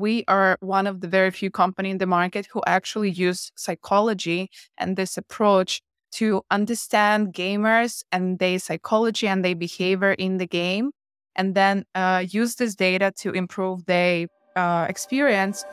we are one of the very few companies in the market who actually use psychology and this approach to understand gamers and their psychology and their behavior in the game, and then use this data to improve their experience.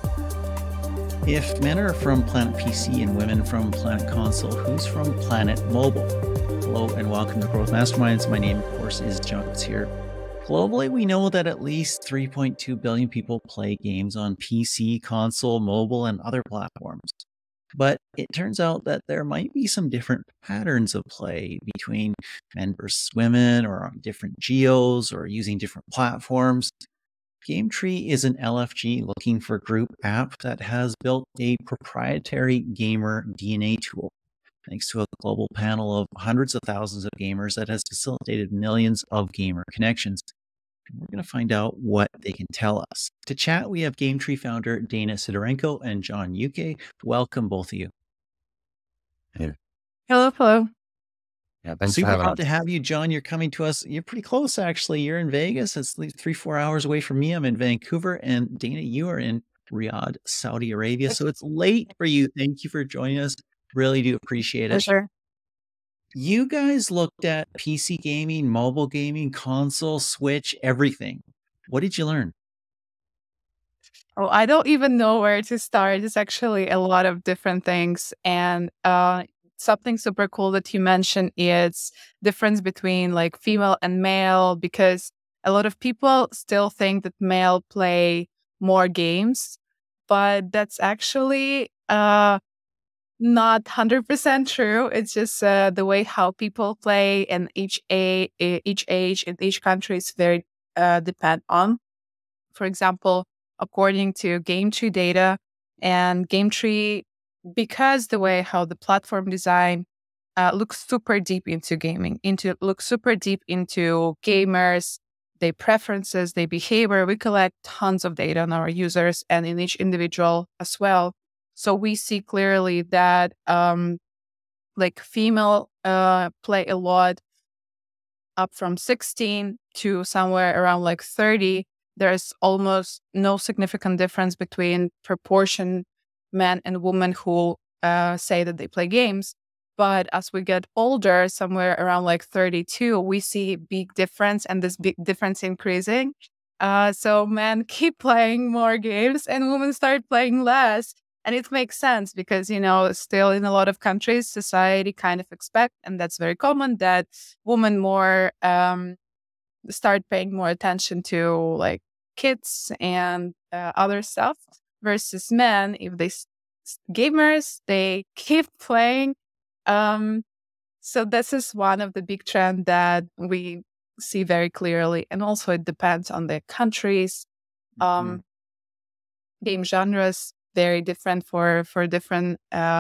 If men are from Planet PC and women from Planet Console, who's from Planet Mobile? Hello and welcome to Growth Masterminds. My name, of course, is John Koetsier. Globally, we know that at least 3.2 billion people play games on PC, console, mobile, and other platforms. But it turns out that there might be some different patterns of play between men versus women, or on different geos, or using different platforms. GameTree is an LFG looking for group app that has built a proprietary gamer DNA tool, thanks to a global panel of hundreds of thousands of gamers that has facilitated millions of gamer connections. And we're going to find out what they can tell us. To chat, we have GameTree founder Dana Sidorenko and John Yuke. Welcome, both of you. Hey. Hello. Yeah, thanks Super for having pumped us. to have you, John. You're coming to us. You're pretty close, actually. You're in Vegas. It's 3-4 hours away from me. I'm in Vancouver. And Dana, you are in Riyadh, Saudi Arabia. So it's late for you. Thank you for joining us. Really do appreciate it. For sure. You guys looked at PC gaming, mobile gaming, console, Switch, everything. What did you learn? Oh, I don't even know where to start. It's actually a lot of different things. And something super cool that you mentioned is difference between like female and male, because a lot of people still think that male play more games, but that's actually not 100% true. It's just the way how people play, and each age in each country is very depend on. For example, according to GameTree data, and GameTree, because the way how the platform design looks super deep into gaming, looks super deep into gamers, their preferences, their behavior. We collect tons of data on our users and in each individual as well. So we see clearly that like female play a lot up from 16 to somewhere around like 30. There's almost no significant difference between proportion men and women who say that they play games. But as we get older, somewhere around like 32, we see big difference, and this big difference increasing. So men keep playing more games and women start playing less. And it makes sense because, still in a lot of countries, society kind of expect, and that's very common, that women more start paying more attention to like kids and other stuff, versus men, if they gamers, they keep playing. So this is one of the big trends that we see very clearly, and also it depends on the countries. Game genres very different for different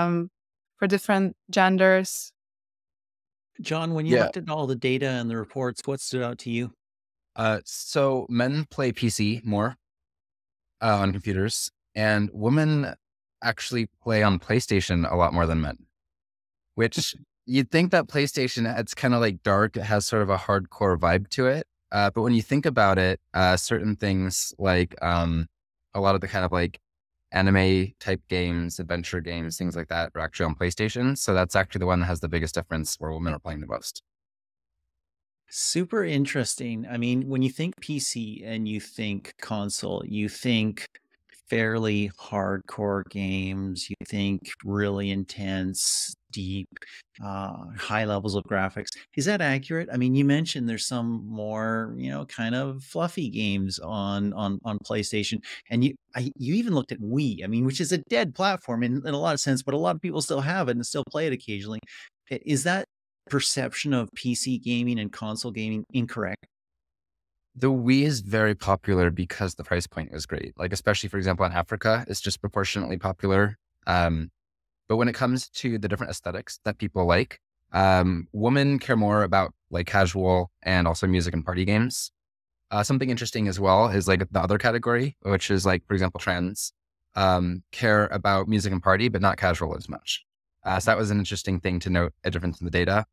genders. John, when you looked at all the data and the reports, what stood out to you? So men play PC more on computers, and women actually play on PlayStation a lot more than men, which you'd think that PlayStation, it's kind of like dark. It has sort of a hardcore vibe to it. But when you think about it, certain things like a lot of the kind of like anime type games, adventure games, things like that are actually on PlayStation. So that's actually the one that has the biggest difference, where women are playing the most. Super interesting. I mean, when you think PC and you think console, you think fairly hardcore games, you think really intense, deep, high levels of graphics. Is that accurate? I mean, you mentioned there's some more, kind of fluffy games on PlayStation, and you even looked at Wii. I mean, which is a dead platform in a lot of sense, but a lot of people still have it and still play it occasionally. Is that perception of PC gaming and console gaming incorrect? The Wii is very popular because the price point was great. Like, especially, for example, in Africa, it's just proportionately popular. But when it comes to the different aesthetics that people like, women care more about like casual and also music and party games. Something interesting as well is like the other category, which is like, for example, trans, care about music and party, but not casual as much. So that was an interesting thing to note, a difference in the data.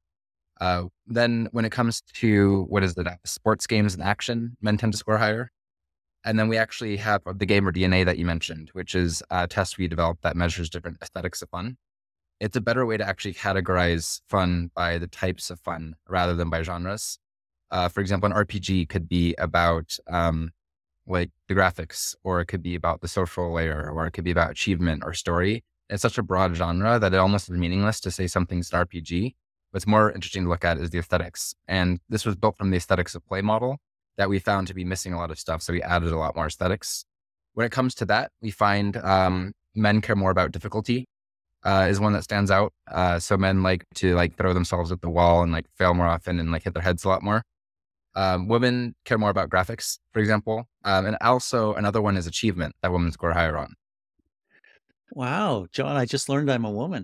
Then when it comes to, sports games and action, men tend to score higher. And then we actually have the Gamer DNA that you mentioned, which is a test we developed that measures different aesthetics of fun. It's a better way to actually categorize fun by the types of fun rather than by genres. For example, an RPG could be about like the graphics, or it could be about the social layer, or it could be about achievement or story. It's such a broad genre that it almost is meaningless to say something's an RPG. What's more interesting to look at is the aesthetics. And this was built from the aesthetics of play model that we found to be missing a lot of stuff. So we added a lot more aesthetics. When it comes to that, we find men care more about difficulty is one that stands out. So men like to like throw themselves at the wall and like fail more often and like hit their heads a lot more. Women care more about graphics, for example. And also another one is achievement that women score higher on. Wow, John, I just learned I'm a woman.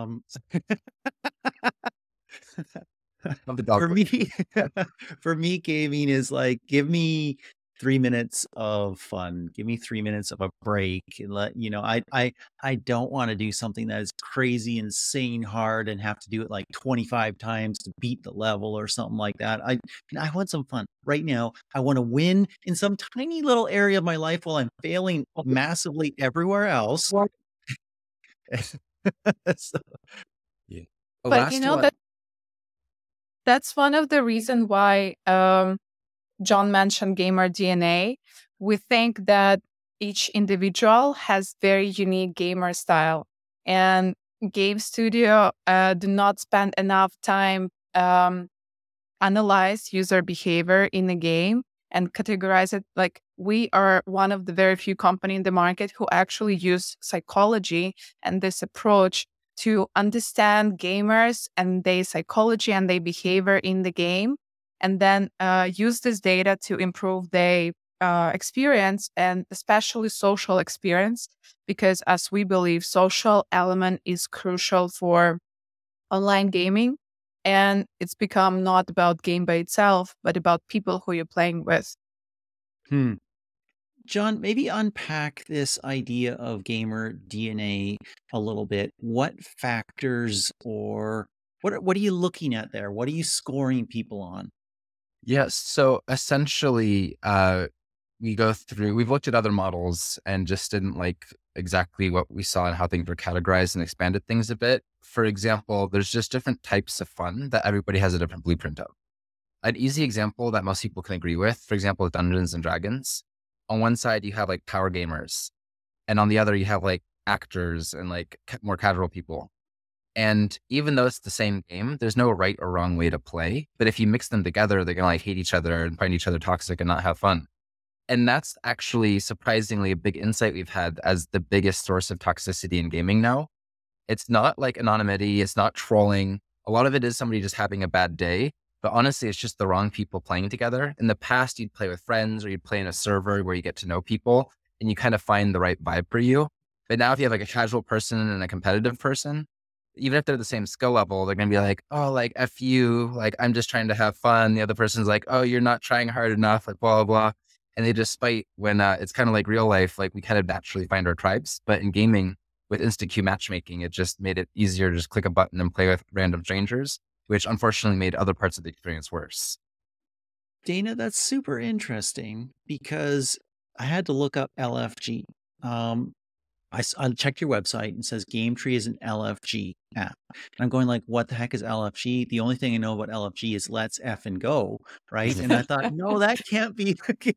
Love the dog. For me, for me, gaming is like, give me 3 minutes of fun. Give me 3 minutes of a break. And I don't want to do something that is crazy, insane hard and have to do it like 25 times to beat the level or something like that. I want some fun right now. I want to win in some tiny little area of my life while I'm failing massively everywhere else. So, Yeah. But Last you know one. that that's one of the reasons why John mentioned Gamer DNA. We think that each individual has very unique gamer style, and game studio do not spend enough time analyze user behavior in the game and categorize it. Like, we are one of the very few company in the market who actually use psychology and this approach to understand gamers and their psychology and their behavior in the game, and then use this data to improve their experience, and especially social experience, because as we believe, social element is crucial for online gaming. And it's become not about game by itself, but about people who you're playing with. hmm. John, maybe unpack this idea of gamer DNA a little bit. What factors or what are you looking at there? What are you scoring people on? Yes. So essentially, we've looked at other models and just didn't like exactly what we saw and how things were categorized and expanded things a bit. For example, there's just different types of fun that everybody has a different blueprint of. An easy example that most people can agree with, for example, is Dungeons and Dragons. On one side, you have like power gamers, and on the other, you have like actors and like more casual people. And even though it's the same game, there's no right or wrong way to play. But if you mix them together, they're gonna like hate each other and find each other toxic and not have fun. And that's actually surprisingly a big insight we've had as the biggest source of toxicity in gaming now. It's not like anonymity, it's not trolling. A lot of it is somebody just having a bad day. But honestly, it's just the wrong people playing together. In the past, you'd play with friends or you'd play in a server where you get to know people and you kind of find the right vibe for you. But now if you have like a casual person and a competitive person, even if they're the same skill level, they're going to be like, oh, like, F you, like, I'm just trying to have fun. The other person's like, oh, you're not trying hard enough, like, blah, blah, blah. And they just fight when it's kind of like real life. Like, we kind of naturally find our tribes. But in gaming, with instant queue matchmaking, it just made it easier to just click a button and play with random strangers, which unfortunately made other parts of the experience worse. Dana, that's super interesting because I had to look up LFG. I checked your website and it says GameTree is an LFG app. And I'm going like, what the heck is LFG? The only thing I know about LFG is let's F and go, right? And I thought, no, that can't be.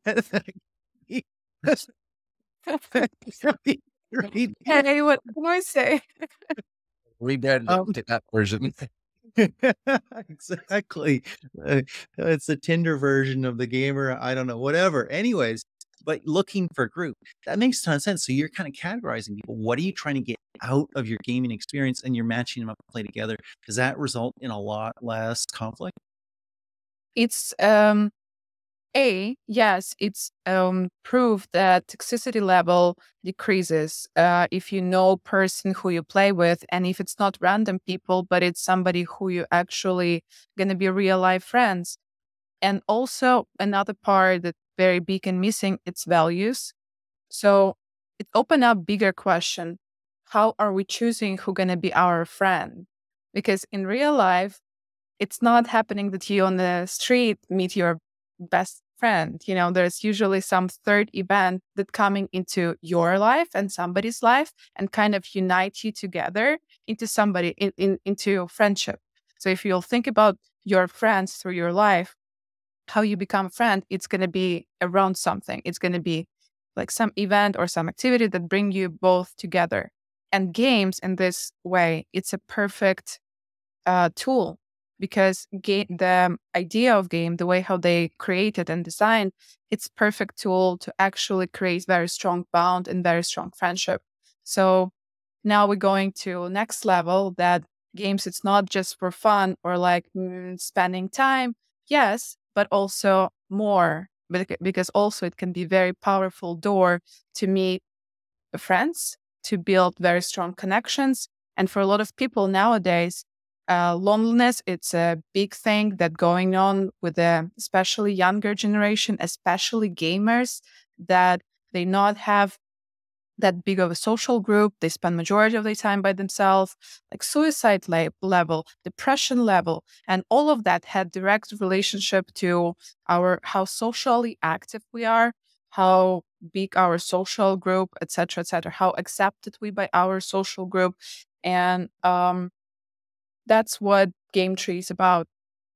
Right. Hey, what can I say? Rebrand that version. Exactly. It's the Tinder version of the gamer. I don't know, whatever. Anyways, but looking for group, that makes a ton of sense. So you're kind of categorizing people. What are you trying to get out of your gaming experience, and you're matching them up to play together? Does that result in a lot less conflict? It's yes, it's proof that toxicity level decreases if you know person who you play with, and if it's not random people, but it's somebody who you actually gonna be real life friends. And also another part that's very big and missing, it's values. So it opened up bigger question: how are we choosing who gonna be our friend? Because in real life, it's not happening that you on the street meet your best friend. There's usually some third event that coming into your life and somebody's life and kind of unite you together into somebody into friendship. So if you'll think about your friends through your life, how you become a friend, it's going to be around something. It's going to be like some event or some activity that bring you both together. And games in this way, it's a perfect tool, because the idea of game, the way how they created and designed, it's perfect tool to actually create very strong bond and very strong friendship. So now we're going to next level, that games, it's not just for fun or like spending time. Yes, but also more, because also it can be very powerful door to meet friends, to build very strong connections. And for a lot of people nowadays, loneliness, it's a big thing that going on with the especially younger generation, especially gamers, that they not have that big of a social group. They spend majority of their time by themselves, like suicide level, depression level, and all of that had direct relationship to how socially active we are, how big our social group, etc., etc., how accepted we by our social group. And that's what Game Tree is about.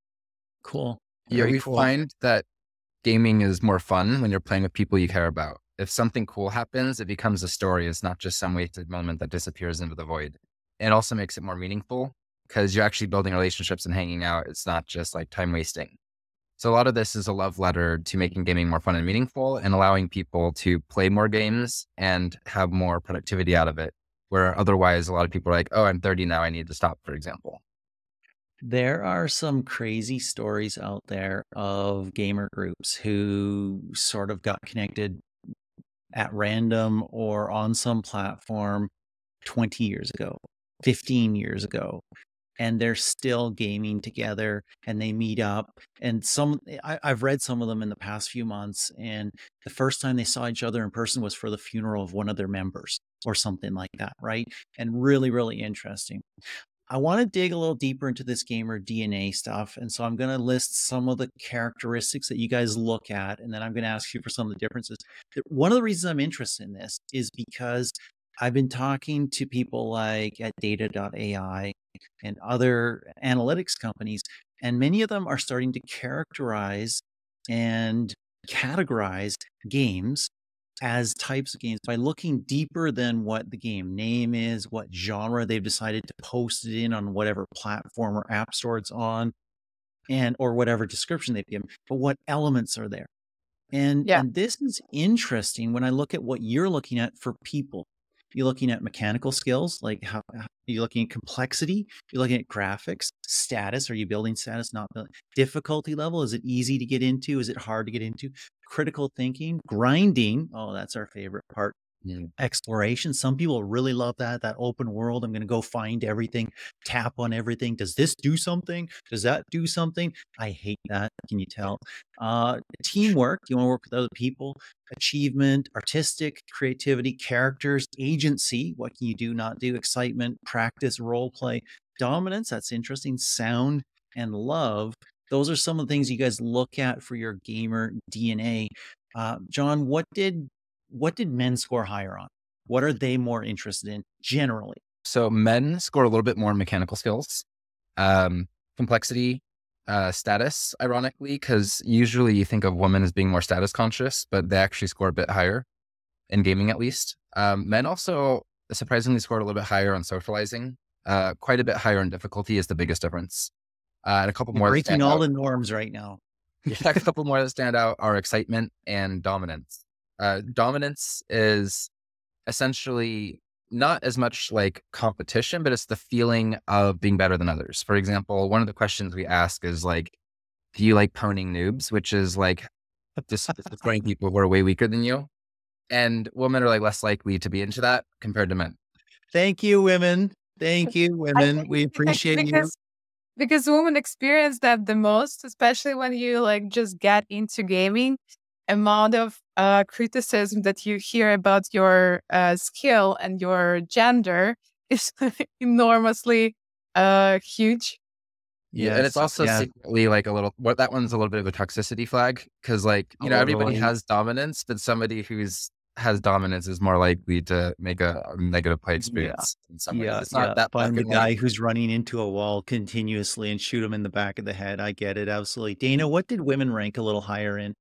Cool. Yeah, we find that gaming is more fun when you're playing with people you care about. If something cool happens, it becomes a story. It's not just some wasted moment that disappears into the void. It also makes it more meaningful because you're actually building relationships and hanging out. It's not just like time wasting. So a lot of this is a love letter to making gaming more fun and meaningful and allowing people to play more games and have more productivity out of it. Where otherwise a lot of people are like, oh, I'm 30 now, I need to stop, for example. There are some crazy stories out there of gamer groups who sort of got connected at random or on some platform 20 years ago, 15 years ago, and they're still gaming together and they meet up. And I've read some of them in the past few months, and the first time they saw each other in person was for the funeral of one of their members or something like that, right? And really, really interesting. I want to dig a little deeper into this gamer DNA stuff. And so I'm going to list some of the characteristics that you guys look at, and then I'm going to ask you for some of the differences. One of the reasons I'm interested in this is because I've been talking to people like at data.ai and other analytics companies, and many of them are starting to characterize and categorize games as types of games by looking deeper than what the game name is, what genre they've decided to post it in on whatever platform or app store it's on, or whatever description they've given, but what elements are there. And this is interesting when I look at what you're looking at for people. You're looking at mechanical skills, like how you're looking at complexity, you're looking at graphics, status. Are you building status, not building? Difficulty level, is it easy to get into? Is it hard to get into? Critical thinking, grinding. Oh, that's our favorite part. Exploration. Some people really love that open world. I'm going to go find everything, tap on everything. Does this do something? Does that do something? I hate that. Can you tell? Teamwork. You want to work with other people. Achievement, artistic, creativity, characters, agency. What can you do, not do? Excitement, practice, role play, dominance. That's interesting. Sound and love. Those are some of the things you guys look at for your gamer DNA. John, what did men score higher on? What are they more interested in generally? So men score a little bit more mechanical skills, complexity, status, ironically, because usually you think of women as being more status conscious, but they actually score a bit higher in gaming, at least. Men also surprisingly scored a little bit higher on socializing, quite a bit higher in difficulty is the biggest difference. And a couple more breaking all the norms right now. Yeah, a couple more that stand out are excitement and dominance. Dominance is essentially not as much like competition, but it's the feeling of being better than others. For example, one of the questions we ask is like, do you like poning noobs? Which is like just destroying people who are way weaker than you. And women are like less likely to be into that compared to men. Thank you, women. Thank you, women. We appreciate you. Because women experience that the most, especially when you like just get into gaming. Amount of criticism that you hear about your skill and your gender is enormously huge. Yeah, and it's Yes. also Yeah. secretly like a little. What that one's a little bit of a toxicity flag because, like, everybody Totally. has dominance, but somebody who's has dominance is more likely to make a negative play Yeah. experience in some ways. Yeah. It's not Yeah. that black Find the and white. guy who's running into a wall continuously and shoot him in the back of the head. I get it. Absolutely. Dana, what did women rank a little higher in?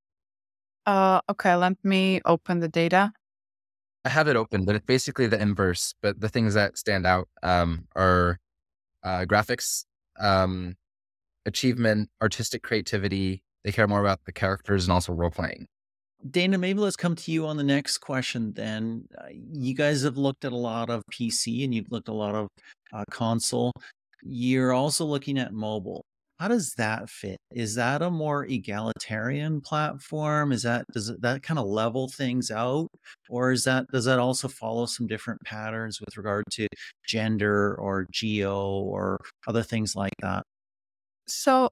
Okay, let me open the data. I have it open, but it's basically the inverse. But the things that stand out are graphics, um, achievement, artistic creativity. They care more about the characters and also role playing. Dana, maybe let's come to you on the next question then. You guys have looked at a lot of PC and you've looked at a lot of console. You're also looking at mobile. How does that fit? Is that a more egalitarian platform? Does that kind of level things out? Or does that also follow some different patterns with regard to gender or geo or other things like that? So,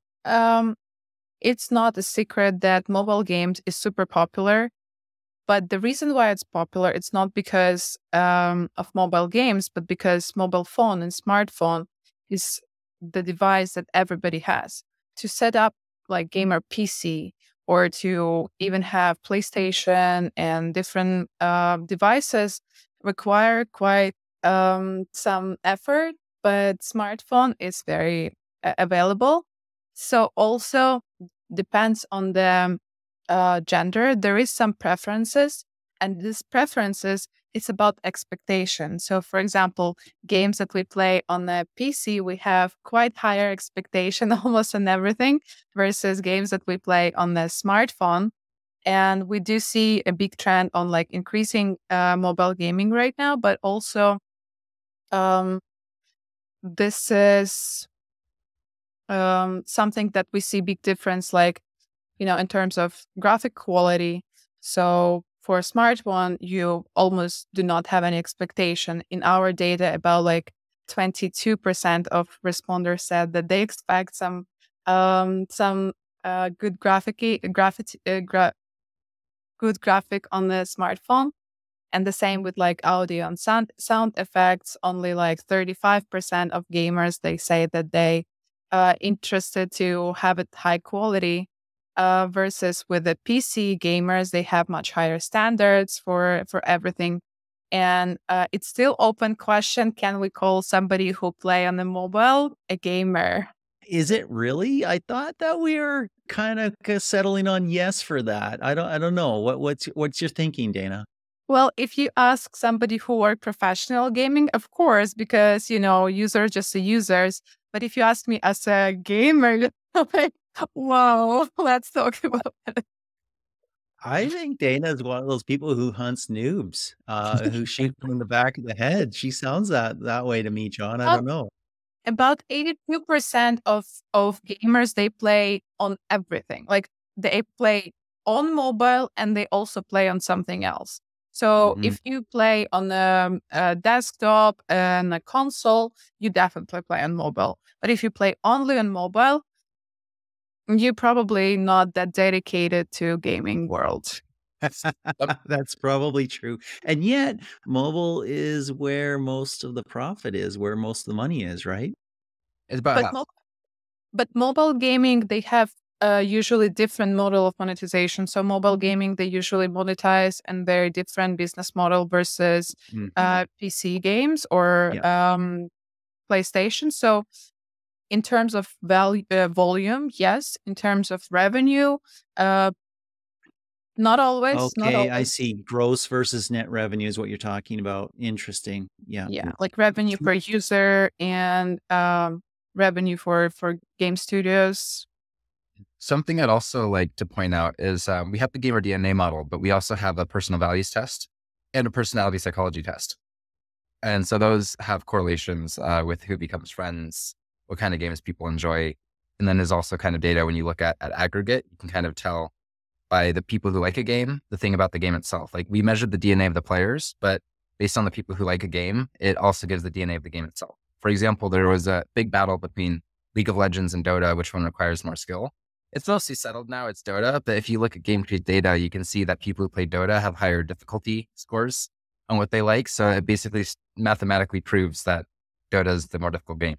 it's not a secret that mobile games is super popular. But the reason why it's popular, it's not because of mobile games, but because mobile phone and smartphone is the device that everybody has. To set up like gamer PC or to even have PlayStation and different devices require quite some effort, but smartphone is very available. So also depends on the gender, there is some preferences, and these preferences it's about expectation. So, for example, games that we play on the PC, we have quite higher expectation almost on everything, versus games that we play on the smartphone. And we do see a big trend on like increasing mobile gaming right now, but also um, this is something that we see big difference like in terms of graphic quality. So for a smartphone, you almost do not have any expectation. In our data, about like 22% of responders said that they expect some good good graphic on the smartphone. And the same with like audio and sound effects. Only like 35% of gamers they say that they interested to have it high quality. Versus with the PC gamers, they have much higher standards for everything. And it's still open question: can we call somebody who play on the mobile a gamer? Is it really? I thought that we were kind of settling on yes for that. I don't know. What's your thinking, Dana? Well, if you ask somebody who work professional gaming, of course, because users just the users. But if you ask me as a gamer, I'm like, wow, let's talk about it. I think Dana is one of those people who hunts noobs, who shoots them in the back of the head. She sounds that way to me, John. I About don't know. about 82% of gamers they play on everything. Like they play on mobile and they also play on something else. So Mhm. if you play on a desktop and a console, you definitely play on mobile. But if you play only on mobile, you're probably not that dedicated to gaming world. Um, That's probably true. And yet, mobile is where most of the profit is, where most of the money is, right? it's about But half. but mobile gaming, they have usually different model of monetization. So mobile gaming, they usually monetize and very different business model versus Mhm. PC games or Yeah. PlayStation. So in terms of value volume, yes. In terms of revenue, uh, not always. Not Okay, I always. see. Gross versus net revenue is what you're talking about. Interesting. Yeah. Yeah, like revenue per user and revenue for game studios. Something I'd also like to point out is we have the gamer DNA model, but we also have a personal values test and a personality psychology test. And so those have correlations with who becomes friends, what kind of games people enjoy. And then there's also kind of data when you look at aggregate, you can kind of tell by the people who like a game, the thing about the game itself. Like we measured the DNA of the players, but based on the people who like a game, it also gives the DNA of the game itself. For example, there was a big battle between League of Legends and Dota, which one requires more skill. It's mostly settled now, it's Dota, but if you look at game create data, you can see that people who play Dota have higher difficulty scores on what they like. So it basically mathematically proves that Dota is the more difficult game.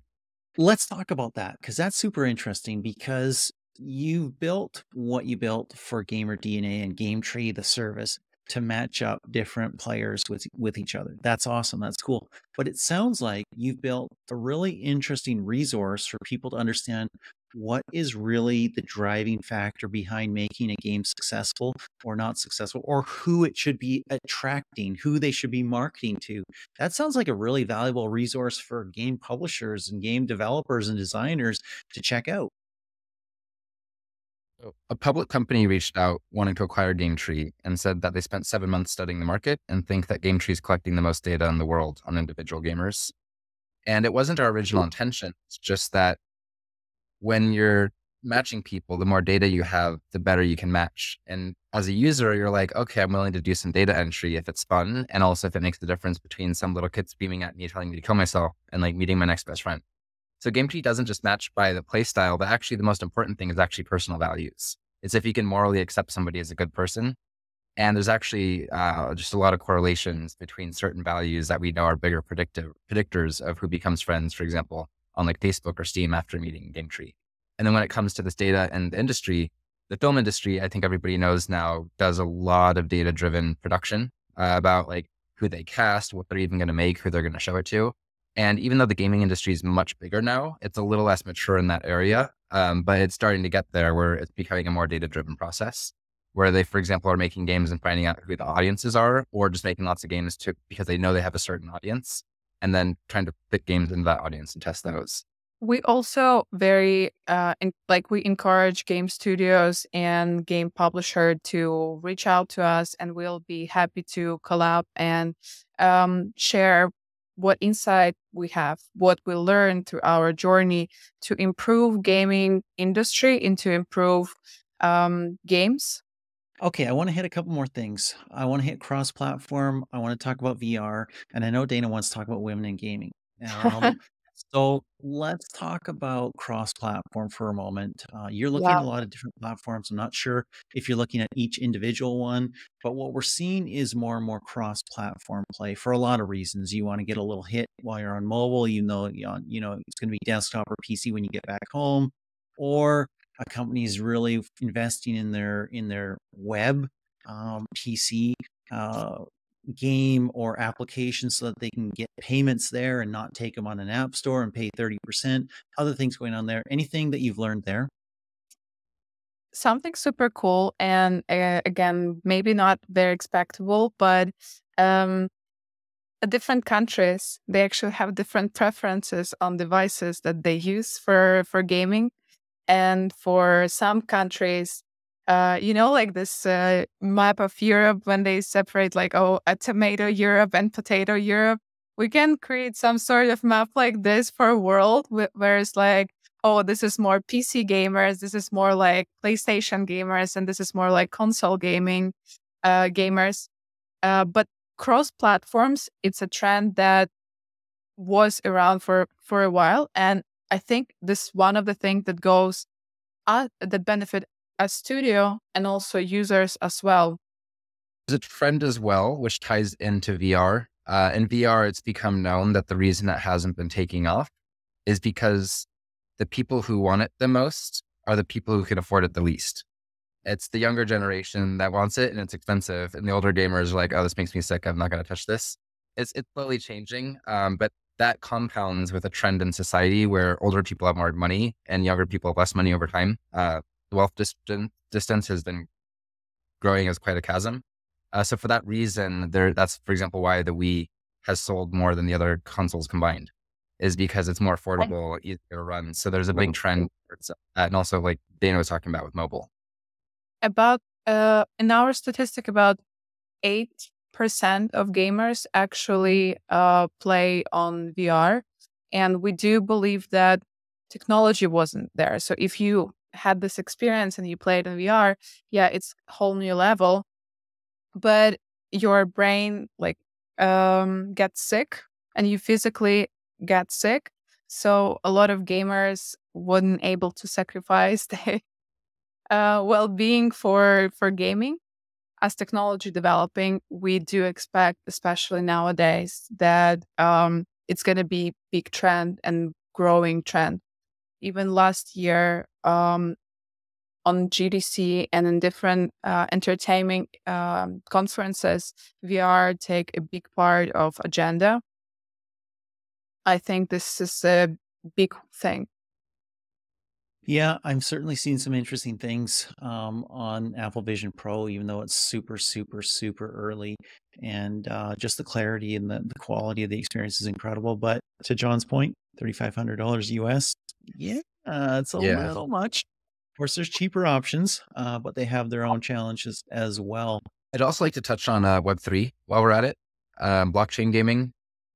Let's talk about that because that's super interesting because you built what you built for Gamer DNA and Game Tree, the service, to match up different players with each other. That's awesome. That's cool. But it sounds like you've built a really interesting resource for people to understand what is really the driving factor behind making a game successful or not successful, or who it should be attracting, who they should be marketing to. That sounds like a really valuable resource for game publishers and game developers and designers to check out. So a public company reached out wanting to acquire GameTree and said that they spent 7 months studying the market and think that GameTree is collecting the most data in the world on individual gamers. And it wasn't our original intention. It's just that when you're matching people, the more data you have, the better you can match. And as a user, you're like, okay, I'm willing to do some data entry if it's fun. And also if it makes the difference between some little kids beaming at me, telling me to kill myself and like meeting my next best friend. So GameTree doesn't just match by the play style, but actually the most important thing is actually personal values. It's if you can morally accept somebody as a good person. And there's actually just a lot of correlations between certain values that we know are bigger predictors of who becomes friends, for example, on like Facebook or Steam after meeting GameTree. And then when it comes to this data and the industry, the film industry, I think everybody knows now, does a lot of data-driven production about like who they cast, what they're even going to make, who they're going to show it to. And even though the gaming industry is much bigger now, it's a little less mature in that area. But it's starting to get there where it's becoming a more data-driven process, where they, for example, are making games and finding out who the audiences are, or just making lots of games because they know they have a certain audience, and then trying to fit games into that audience and test those. We also we encourage game studios and game publisher to reach out to us, and we'll be happy to collab and share what insight we have, what we learned through our journey to improve gaming industry and to improve games. Okay, I want to hit a couple more things. I want to hit cross-platform. I want to talk about VR, and I know Dana wants to talk about women in gaming. So let's talk about cross-platform for a moment. You're looking at Yeah. a lot of different platforms. I'm not sure if you're looking at each individual one, but what we're seeing is more and more cross-platform play for a lot of reasons. You want to get a little hit while you're on mobile, it's going to be desktop or PC when you get back home, or a company is really investing in their web PC game or application so that they can get payments there and not take them on an app store and pay 30%. Other things going on there. Anything that you've learned there? Something super cool and again, maybe not very expectable, but um, different countries, they actually have different preferences on devices that they use for gaming. And for some countries, like this map of Europe, when they separate like, oh, a tomato Europe and potato Europe, we can create some sort of map like this for a world where it's like, oh, this is more PC gamers, this is more like PlayStation gamers, and this is more like console gaming gamers. But cross platforms, it's a trend that was around for a while, and I think this one of the things that goes that benefit a studio and also users as well. There's a trend as well, which ties into VR. In VR, it's become known that the reason it hasn't been taking off is because the people who want it the most are the people who can afford it the least. It's the younger generation that wants it and it's expensive. And the older gamers are like, oh, this makes me sick. I'm not going to touch this. It's slowly changing. But that compounds with a trend in society where older people have more money and younger people have less money over time. The wealth distance has been growing as quite a chasm. So for that reason, that's, for example, why the Wii has sold more than the other consoles combined, is because it's more affordable, easier to run. So there's a big trend towards that. And also like Dana was talking about with mobile. About in our statistic, about 8% of gamers actually play on VR, and we do believe that technology wasn't there. So if you had this experience and you played in VR, yeah, it's a whole new level, but your brain gets sick and you physically get sick. So a lot of gamers weren't able to sacrifice their well-being for gaming. As technology developing, we do expect, especially nowadays, that it's going to be big trend, and growing trend. Even last year, on GDC and in different entertainment conferences, VR take a big part of agenda. I think this is a big thing. Yeah, I'm certainly seeing some interesting things on Apple Vision Pro, even though it's super, super, super early. And just the clarity and the quality of the experience is incredible. But to John's point, $3,500 US, yeah, it's a Yeah. little much. Of course, there's cheaper options, but they have their own challenges as well. I'd also like to touch on Web3 while we're at it. Blockchain gaming.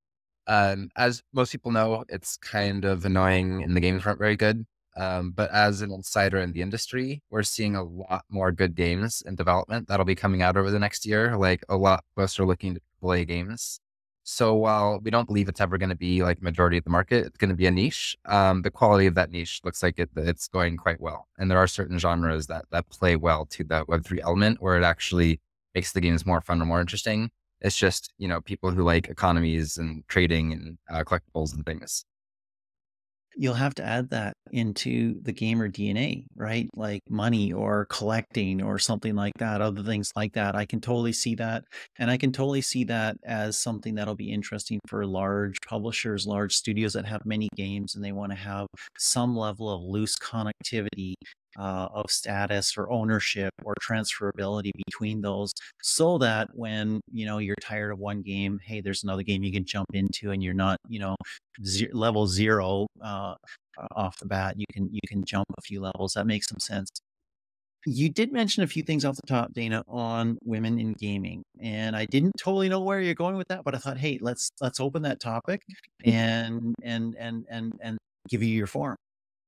As most people know, it's kind of annoying and the games aren't very good. But as an insider in the industry, we're seeing a lot more good games in development that'll be coming out over the next year. Like a lot of us are looking to play games. So while we don't believe it's ever going to be like majority of the market, it's going to be a niche. The quality of that niche looks like it's going quite well. And there are certain genres that play well to that Web3 element where it actually makes the games more fun and more interesting. It's just, people who like economies and trading and collectibles and things. You'll have to add that into the gamer DNA, right? Like money or collecting or something like that, other things like that. I can totally see that. And I can totally see that as something that'll be interesting for large publishers, large studios that have many games and they want to have some level of loose connectivity of status or ownership or transferability between those, so that when you're tired of one game, hey, there's another game you can jump into and you're not level zero off the bat. You can jump a few levels. That makes some sense. You did mention a few things off the top, Dana, on women in gaming, and I didn't totally know where you're going with that, but I thought, hey, let's open that topic and give you your forum.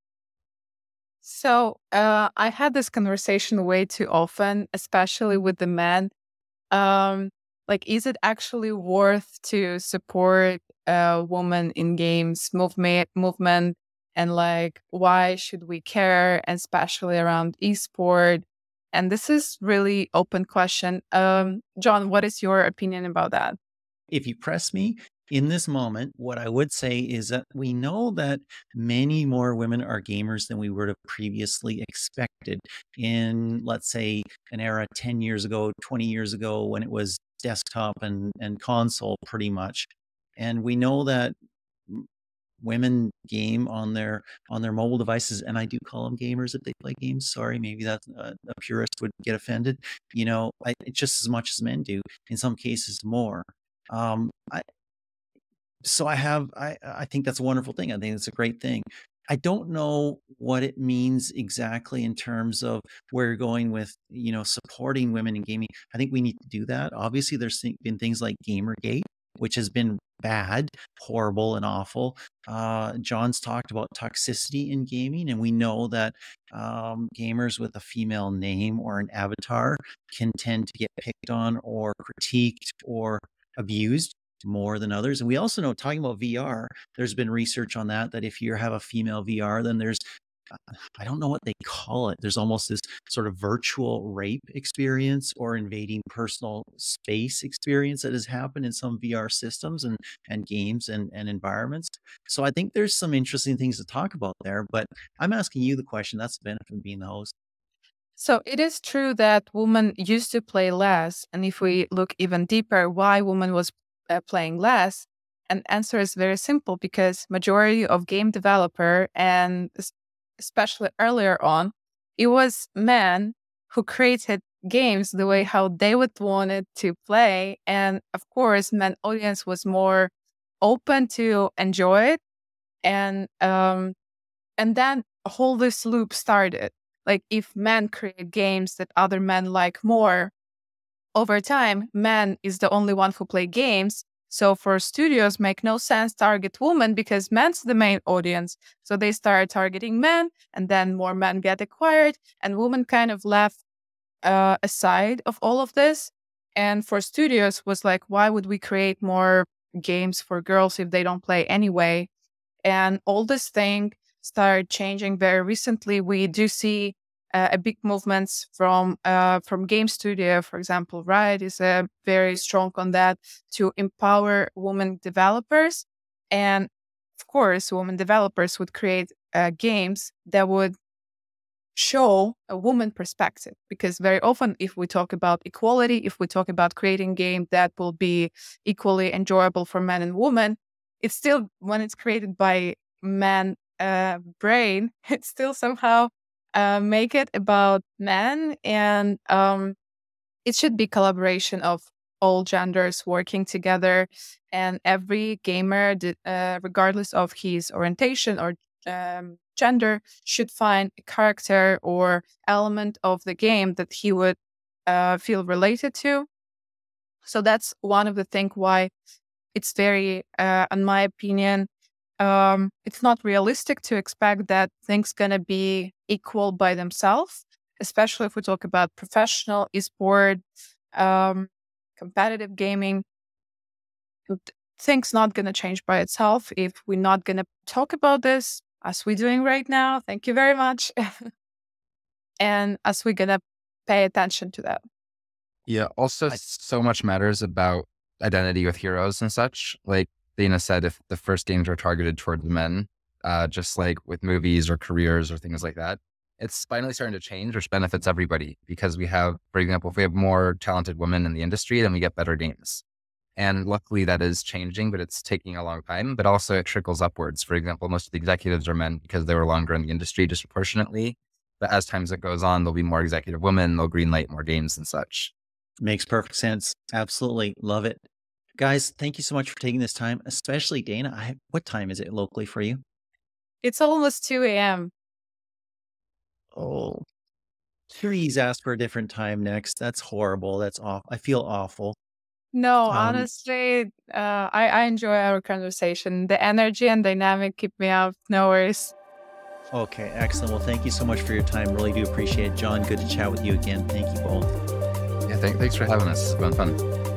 So I had this conversation way too often, especially with the men. Like, is it actually worth to support a woman in games movement? And like, why should we care, especially around esport? And this is really open question. John, what is your opinion about that? If you press me in this moment, what I would say is that we know that many more women are gamers than we would have previously expected in, let's say, an era 10 years ago, 20 years ago, when it was desktop and console pretty much. And we know that women game on their mobile devices, and I do call them gamers if they play games. Sorry, maybe that a purist would get offended. Just as much as men do, in some cases more. I think that's a wonderful thing. I think it's a great thing. I don't know what it means exactly in terms of where you're going with, supporting women in gaming. I think we need to do that. Obviously, there's been things like Gamergate, which has been bad, horrible, and awful. John's talked about toxicity in gaming, and we know that gamers with a female name or an avatar can tend to get picked on or critiqued or abused more than others. And we also know, talking about VR, there's been research on that if you have a female VR, then there's, I don't know what they call it. There's almost this sort of virtual rape experience or invading personal space experience that has happened in some VR systems and games and environments. So I think there's some interesting things to talk about there, but I'm asking you the question. That's the benefit of being the host. So it is true that women used to play less. And if we look even deeper, why women was playing less? And answer is very simple, because majority of game developer, and especially earlier on, it was men who created games the way how they would want it to play. And of course, men audience was more open to enjoy it. And then a whole this loop started. Like, if men create games that other men like more, over time, men is the only one who play games. So for studios, make no sense target women, because men's the main audience. So they start targeting men, and then more men get acquired, and women kind of left aside of all of this. And for studios was like, why would we create more games for girls if they don't play anyway? And all this thing started changing very recently. We do see a big movements from game studio, for example. Riot is very strong on that, to empower women developers. And course, women developers would create games that would show a woman perspective, because very often if we talk about equality, if we talk about creating game that will be equally enjoyable for men and women, it's still, when it's created by man brain, it's still somehow make it about men. And it should be collaboration of all genders working together, and every gamer, regardless of his orientation or gender, should find a character or element of the game that he would feel related to. So that's one of the things why it's very, in my opinion, it's not realistic to expect that things gonna be equal by themselves, especially if we talk about professional esport, competitive gaming. Things not gonna change by itself if we're not gonna talk about this as we're doing right now. Thank you very much. And as we're gonna pay attention to that. Yeah. Also, so much matters about identity with heroes and such. Like Dana said, if the first games are targeted towards men, just like with movies or careers or things like that, it's finally starting to change, which benefits everybody, because we have, for example, if we have more talented women in the industry, then we get better games. And luckily that is changing, but it's taking a long time. But also it trickles upwards. For example, most of the executives are men because they were longer in the industry disproportionately. But as time goes on, there'll be more executive women, they'll greenlight more games and such. Makes perfect sense. Absolutely. Love it. Guys, thank you so much for taking this time, especially Dana. What time is it locally for you? It's almost 2 a.m. Oh, please ask for a different time next. That's horrible. That's awful. I feel awful. No, honestly, I enjoy our conversation. The energy and dynamic keep me up. No worries. Okay, excellent. Well, thank you so much for your time. Really do appreciate it. John, good to chat with you again. Thank you both. Yeah, thanks for having us. It's been fun.